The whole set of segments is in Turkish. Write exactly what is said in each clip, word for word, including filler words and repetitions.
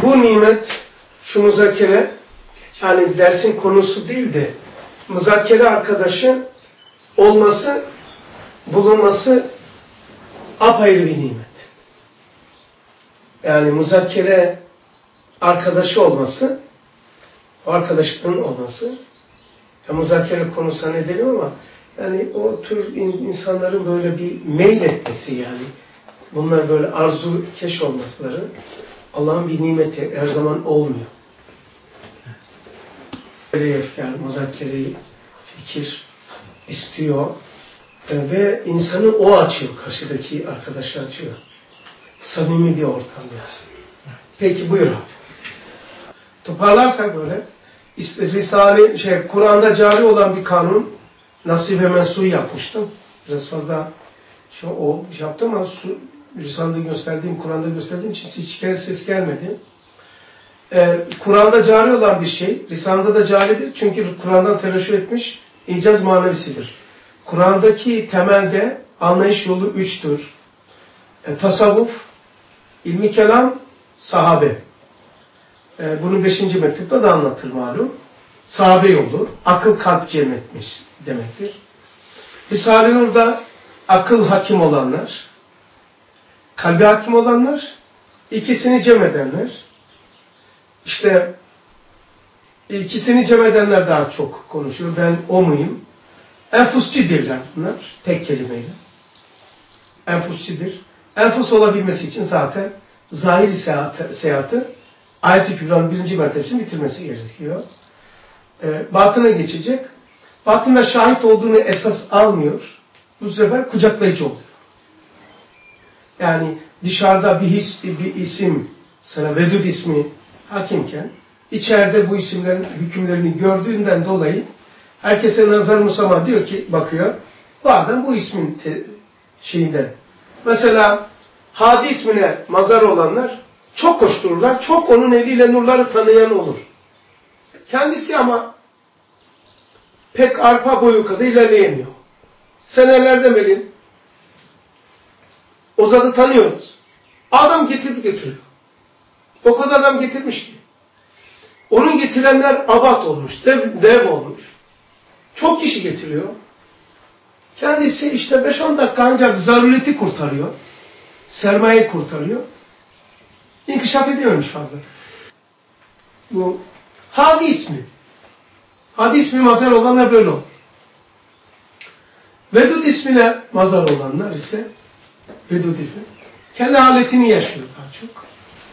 Bu nimet, şu muzakere, yani dersin konusu değil de muzakere arkadaşı olması, bulunması apayrı bir nimet. Yani muzakere arkadaşı olması, o arkadaşlığın olması, ya muzakere konusuna ne edelim ama yani o tür insanların böyle bir meyletmesi, yani bunlar böyle arzu keş olmasları Allah'ın bir nimeti, her zaman olmuyor. Efkar, muzakereyi, fikir istiyor ve insanı o açıyor, karşıdaki arkadaşı açıyor. Samimi bir ortam diyorsun. Peki buyur abi. Toparlarsak böyle, Risale, şey, Kur'an'da cari olan bir kanun, Nasibe Mensu'yu yapmıştım. Biraz fazla şu, o şey yaptım ama su, Risale'de gösterdiğim, Kur'an'da gösterdiğim için hiç ses gelmedi. Ee, Kur'an'da cari olan bir şey, Risale'de de caridir. Çünkü Kur'an'dan tereşüh etmiş, icaz manevisidir. Kur'an'daki temelde anlayış yolu üçtür. E, tasavvuf, ilmi kelam, sahabe. E, bunu beşinci mektupta da anlatır malum. Sahabe yolu, akıl kalp cem etmiş demektir. Risale-i Nur'da akıl hakim olanlar, kalbi hakim olanlar, ikisini cem edenler, işte ikisini cem edenler daha çok konuşuyor. Ben o muyum? Enfusçidirler bunlar, tek kelimeyle. Enfusçidir. Enfus olabilmesi için zaten zahiri seyahatı, seyahatı Ayet-i Kübra'nın birinci mertebesini bitirmesi gerekiyor. E, batına geçecek. Batında şahit olduğunu esas almıyor. Bu sefer kucaklayıcı oluyor. Yani dışarıda bir his, bir isim, mesela Vedud ismi hakimken, içeride bu isimlerin hükümlerini gördüğünden dolayı herkese nazar musamma diyor ki, bakıyor, bu adam bu ismin te, şeyinden. Mesela Hadi ismine mazar olanlar çok koştururlar, çok onun eliyle nurları tanıyan olur. Kendisi ama pek arpa boyu kadar ilerleyemiyor. Senelerden beri o zatı tanıyoruz. Adam getirip götürüyor. O kadar adam getirmiş ki. Onun getirenler abat olmuş, dev, dev olmuş. Çok kişi getiriyor. Kendisi işte beş on dakika ancak zarureti kurtarıyor. Sermayeyi kurtarıyor. İnkişaf edememiş fazla. Bu Hadi ismi. Hadi ismi mazhar olanlar böyle olur. Vedud ismine mazhar olanlar ise Vedud ismi. Kendi haletini yaşıyor daha çok.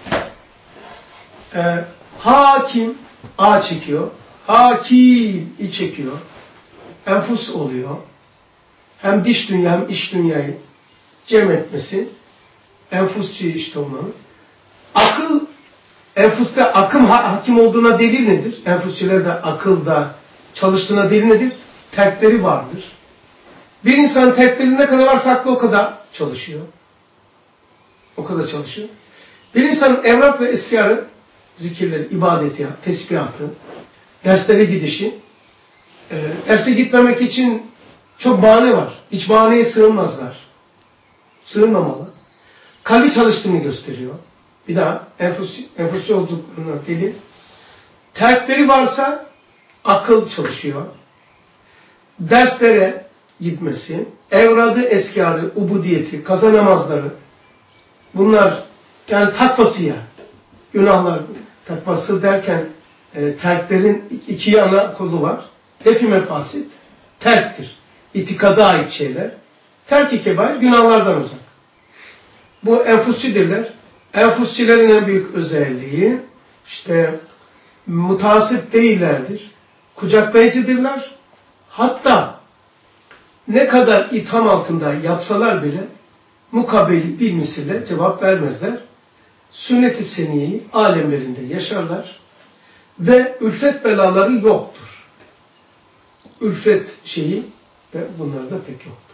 Ee, hakim A çekiyor. Hakim İ çekiyor. Enfus oluyor. Hem dış dünya hem iç dünyayı cem etmesi. Enfusçı işte olmalı. Akıl, enfuste akım hakim olduğuna delil nedir? Enfusçilerde akılda çalıştığına delil nedir? Terkleri vardır. Bir insanın terkleri ne kadar varsa aklı o kadar çalışıyor. O kadar çalışıyor. Bir insanın evrat ve eskarı, zikirleri, ibadeti, tesbihatı, derslere gidişi, e, derse gitmemek için çok bahane var. Hiç bahaneye sığınmazlar. Sığınmamalı. Kalbi çalıştığını gösteriyor. Bir daha enfusçu, enfusçu olduklarına delil. Terkleri varsa akıl çalışıyor. Derslere gitmesi, evradı, eskarı, ubudiyeti, kaza namazları, bunlar yani takvası ya. Günahlar takvası derken e, terklerin iki ana kolu var. Defi mefasit, terktir. İtikada ait şeyler. Terk-i kebair, günahlardan uzak. Bu enfusçidirler. Enfusçilerin en büyük özelliği işte mutasip değillerdir. Kucaklayıcıdırlar. Hatta ne kadar itham altında yapsalar bile mukabeli bir misille cevap vermezler. Sünnet-i seniyeyi alemlerinde yaşarlar ve ülfet belaları yoktur. Ülfet şeyi ve bunlarda pek yoktur.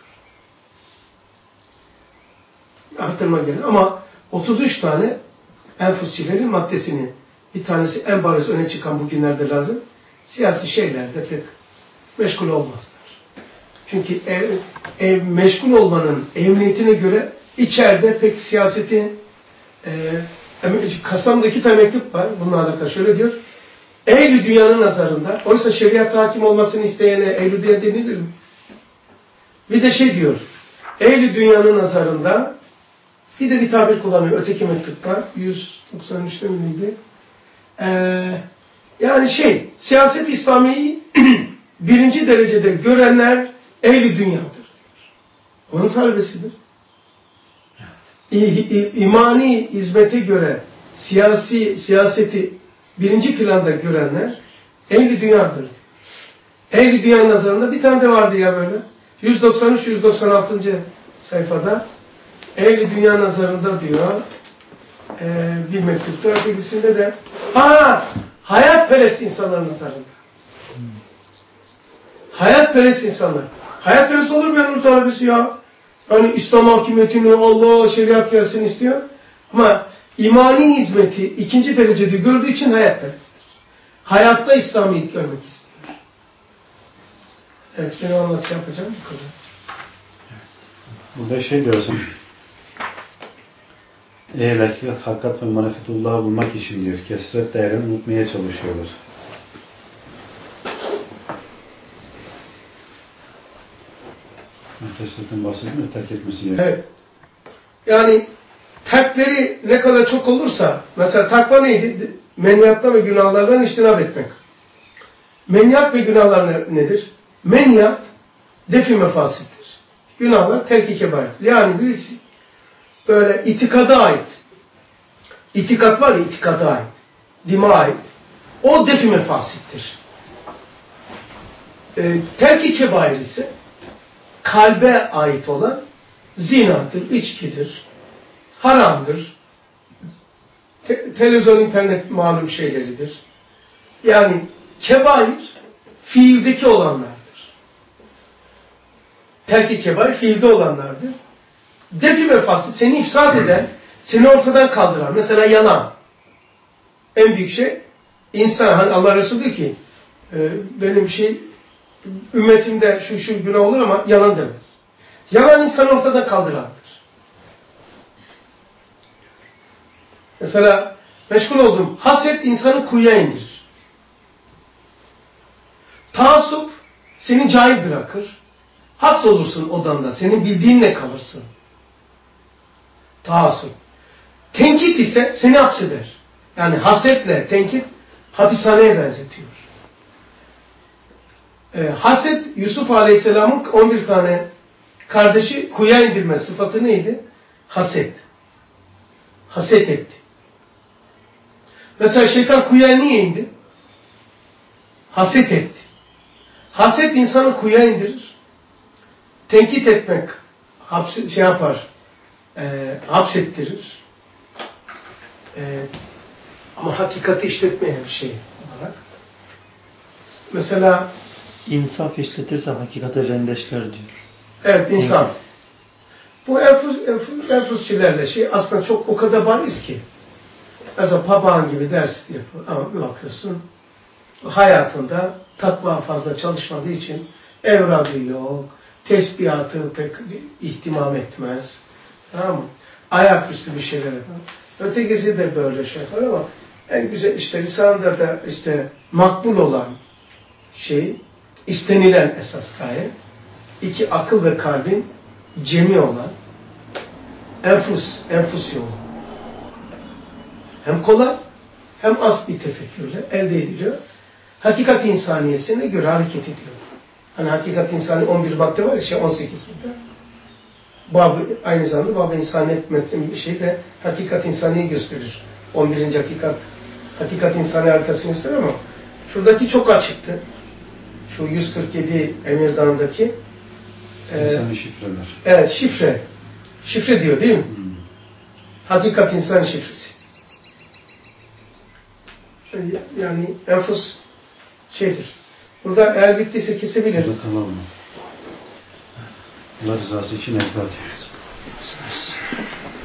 Hatırıma gelin ama otuz üç tane enfusçilerin maddesini, bir tanesi en bariz öne çıkan bugünlerde lazım, siyasi şeylerde pek meşgul olmazlar. Çünkü ev, ev, meşgul olmanın emniyetine göre içeride pek siyaseti Ee, Kastamonu'da iki tane mektup var. Bununla alakalı şöyle diyor. Ehl-i dünyanın nazarında, oysa şeriat hakim olmasını isteyene ehl-i dünya denilir mi? Bir de şey diyor. Ehl-i dünyanın nazarında, bir de bir tabir kullanıyor öteki mektupta. yüz doksan üçte miydi? Ee, yani şey, siyaset İslami'yi birinci derecede görenler ehl-i dünyadır. Onun talebesidir. İ, i, imani hizmete göre siyasi siyaseti birinci planda görenler ehl-i dünyadır. Ehl-i dünyanın nazarında bir tane de vardı ya böyle. yüz doksan üç yüz doksan altıncı sayfada ehl-i dünya nazarında diyor e, bir mektupta, ötekisinde de ha hayatperest insanların nazarında. Hayatperest insanlar. Hayatperest olur mu ya Nur talebesi ya? Yani İslam hakimiyetini, Allah şeriat gelsin istiyor. Ama imani hizmeti ikinci derecede gördüğü için hayatperesttir. Hayatta İslam'ı ilk görmek istiyor. Evet, ben anlatış yapacağım bu kadar. Evet. Burada şey diyorsun. Ehl hakikat, hakikat ve marifetullah'ı bulmak için diyor. Kesret değerini unutmaya çalışıyorlar. Kesretten bahsedeyim de terk etmesi gerekiyor. Evet. Yani terkleri ne kadar çok olursa, mesela takva neydi? Meniyattan ve günahlardan iştinab etmek. Meniyat ve günahlar nedir? Meniyat defi mefasittir. Günahlar terk-i kebairdir. Yani birisi böyle itikada ait. İtikat var ya, itikada ait. Dime ait. O defi mefasittir. E, terk-i kebair ise kalbe ait olan zinadır, içkidir, haramdır, te televizyon, internet malum şeyleridir. Yani kebair fiildeki olanlardır. Terk-i kebair fiilde olanlardır. Defi mefasit seni ifsad eden, seni ortadan kaldıran. Mesela yalan. En büyük şey insan, hani Allah Resulü diyor ki e, benim şey ümmetimde şu şu günah olur ama yalan demez. Yalan insanı ortadan kaldırandır. Mesela meşgul oldum. Haset insanı kuyuya indirir. Taassup seni cahil bırakır. Haps olursun odanda. Senin bildiğinle kalırsın. Taassup. Tenkit ise seni hapseder. Yani hasetle tenkit hapishaneye benzetiyor. E, haset Yusuf Aleyhisselam'ın on bir tane kardeşi kuyuya indirme sıfatı neydi? Haset. Haset etti. Mesela şeytan kuyuya niye indi? Haset etti. Haset insanı kuyuya indirir. Tenkit etmek hapsi, şey yapar, e, hapsettirir. E, ama hakikati işletmeyen bir şey olarak. Mesela İnsaf işletirse hakikate rendeşler diyor. evet, insan. Bu enfus, enfus, enfusçilerle şey aslında çok o kadar bariz ki. Mesela papağan gibi ders yapıyor ama bir bakıyorsun hayatında takva fazla çalışmadığı için evradı yok, tesbihatı pek ihtimam etmez. Tamam mı? Ayaküstü bir şeyler yapar. Ötekisi de böyle şey yapar ama en güzel işte Risale'de de işte makbul olan şey, istenilen esas gaye, iki akıl ve kalbin cemi olan enfus, enfus yolu. Hem kolay hem az bir tefekkürle elde ediliyor. Hakikat insaniyesine göre hareket ediyor. Hani hakikat insani on bir madde var ya, şey on sekiz burada. Bab, aynı zamanda Bab-ı İnsaniyet metni bir şey de hakikat insaniyi gösterir. on birinci hakikat, hakikat insani haritasını gösterir ama şuradaki çok açıktı. Şu yüz kırk yedi Emir Dağı'ndaki İnsanı e, şifreler. Evet, şifre. Şifre diyor değil mi? Hmm. Hakikat insan şifresi. Yani enfus şeydir. Burada eğer bittiyse kesebiliriz. Burada tamam mı? Allah rızası için evlat ediyoruz.